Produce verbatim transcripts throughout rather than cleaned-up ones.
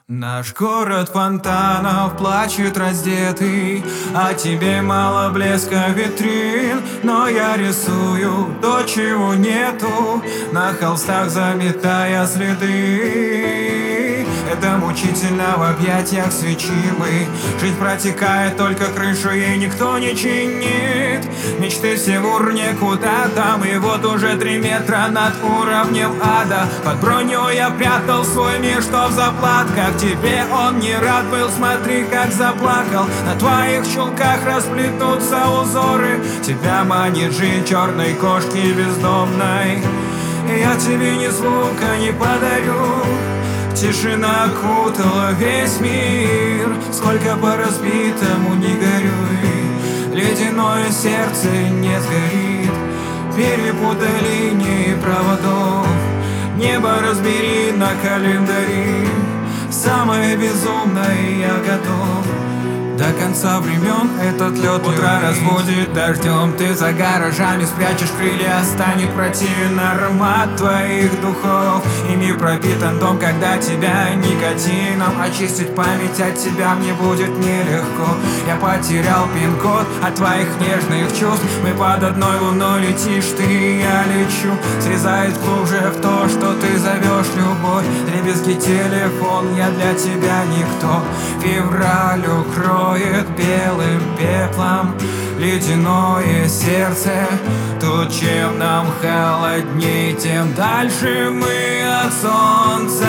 Наш город фонтанов плачет раздетый, а тебе мало блеска витрин. Но я рисую то, чего нету, на холстах заметая следы. Это мучительно в объятиях свечи мы. Жизнь протекает, только крышу ей никто не чинит. Мечты все в урне куда там, и вот уже три метра над уровнем ада. Под броню я прятал свой мир, что в заплатках. Тебе он не рад был, смотри, как заплакал. На твоих чулках расплетутся узоры. Тебя манит жизнь черной кошки бездомной. И я тебе ни звука не подарю. Тишина окутала весь мир. Сколько по разбитому не горюй, ледяное сердце не сгорит. Перепутай линии проводов, небо разбери на календаре. Самое безумное я готов. До конца времен этот лед утро разбудит дождем. Ты за гаражами спрячешь крылья, станет противен аромат твоих духов. Ими пропитан дом, когда тебя никотином. Очистить память от тебя мне будет нелегко. Я потерял пин-код от твоих нежных чувств. Мы под одной луной летишь, ты и я лечу. Срезает глубже в то, что ты зовешь любовь. Дребезги телефон, я для тебя никто. Февраль укроет белым пеплом ледяное сердце. Тут чем нам холодней, тем дальше мы от солнца.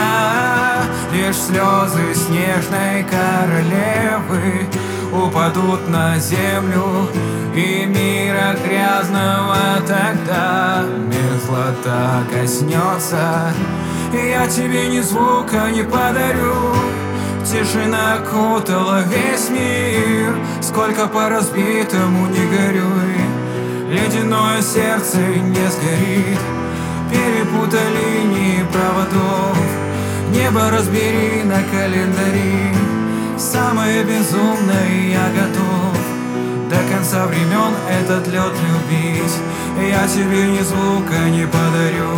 Лишь слезы снежной королевы упадут на землю, и мира грязного тогда мерзлота коснется. И я тебе ни звука не подарю. Тишина окутала весь мир. Сколько по разбитому не горюй, ледяное сердце не сгорит. Перепутай линии проводов, небо разбери на календаре. Самое безумное я готов. До конца времен этот лед любить. Я тебе ни звука не подарю.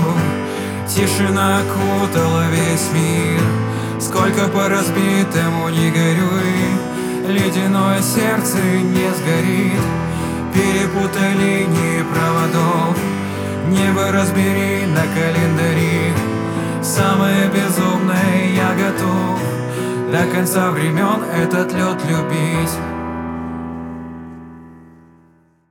Тишина окутала весь мир. Сколько по разбитому не горюй, ледяное сердце не сгорит. Перепутай линии проводов, небо разбери на календаре. Самое безумное я готов. До конца времен этот лед любить.